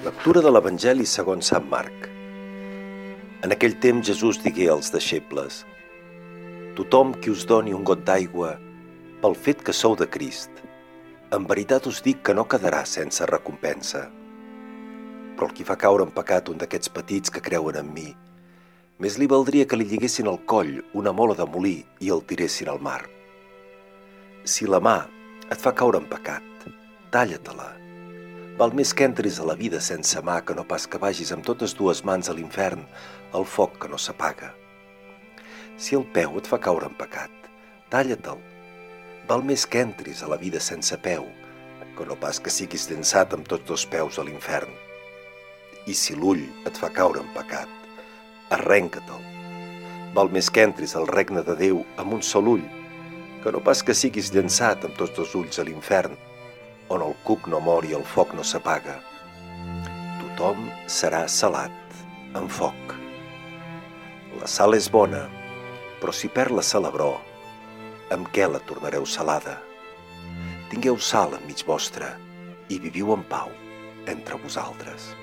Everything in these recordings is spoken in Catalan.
Lectura de l'Evangeli segons Sant Marc. En aquell temps Jesús digué als deixebles: «Tothom qui us doni un got d'aigua pel fet que sou de Crist, en veritat us dic que no quedarà sense recompensa. Però el qui fa caure en pecat un d'aquests petits que creuen en mi, més li valdria que li lliguessin al coll una mola de molí i el tiressin al mar. Si la mà et fa caure en pecat, talla-te-la. Val més que entris a la vida sense mà que no pas que vagis amb totes dues mans a l'infern, al foc que no s'apaga. Si el peu et fa caure en pecat, talla-te'l. Val més que entris a la vida sense peu, que no pas que siguis llançat amb tots dos peus a l'infern. I si l'ull et fa caure en pecat, arrenca-te'l. Val més que entris al regne de Déu amb un sol ull, que no pas que siguis llançat amb tots dos ulls a l'infern, on el cuc no mor i el foc no s'apaga. Tothom serà salat, amb foc. La sal és bona, però si perd la salabror, amb què la tornareu salada? Tingueu sal enmig vostre i viviu en pau entre vosaltres».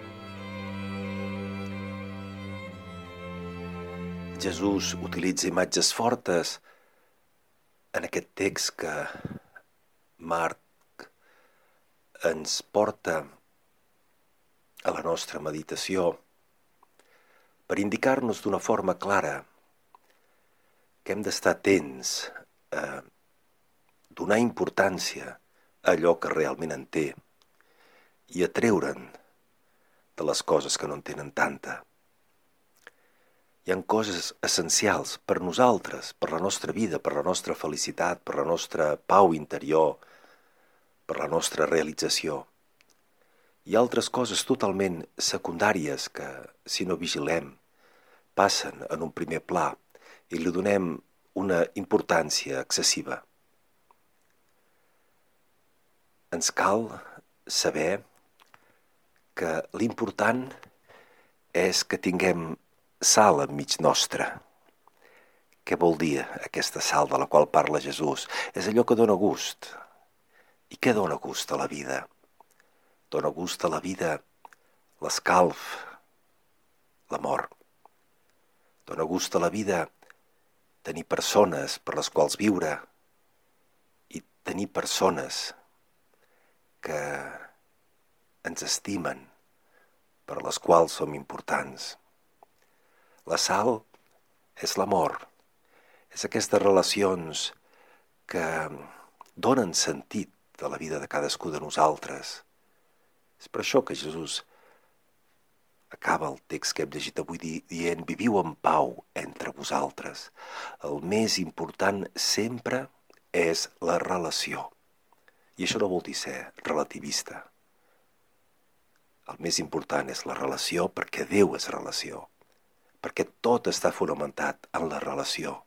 Jesús utilitza imatges fortes en aquest text que Marc ens porta a la nostra meditació per indicar-nos d'una forma clara que hem d'estar atents a donar importància a allò que realment en té i a treure'n de les coses que no en tenen tanta. Hi ha coses essencials per nosaltres, per la nostra vida, per la nostra felicitat, per la nostra pau interior, per la nostra realització. Hi ha altres coses totalment secundàries que, si no vigilem, passen en un primer pla i li donem una importància excessiva. Ens cal saber que l'important és que tinguem sal enmig nostre. Què vol dir aquesta sal de la qual parla Jesús? És allò que dona gust. I què dona gust a la vida? Dona gust a la vida l'escalf, l'amor. Dona gust a la vida tenir persones per les quals viure i tenir persones que ens estimen, per les quals som importants. La sal és l'amor, és aquestes relacions que donen sentit de la vida de cadascú de nosaltres. És per això que Jesús acaba el text que hem llegit avui dient: «Viviu en pau entre vosaltres». El més important sempre és la relació. I això no vol dir ser relativista. El més important és la relació perquè Déu és relació, perquè tot està fonamentat en la relació.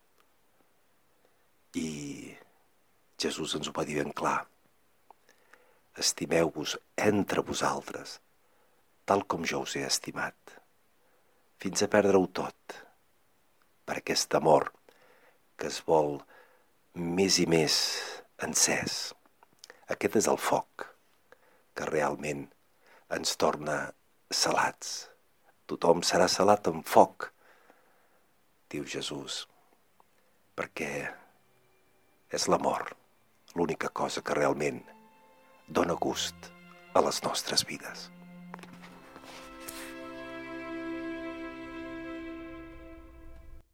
I Jesús ens ho va dir ben clar: estimeu-vos entre vosaltres, tal com jo us he estimat, fins a perdre-ho tot, per aquest amor que es vol més i més encès. Aquest és el foc que realment ens torna salats. Tothom serà salat amb foc, diu Jesús, perquè és l'amor l'única cosa que realment dona gust a les nostres vides.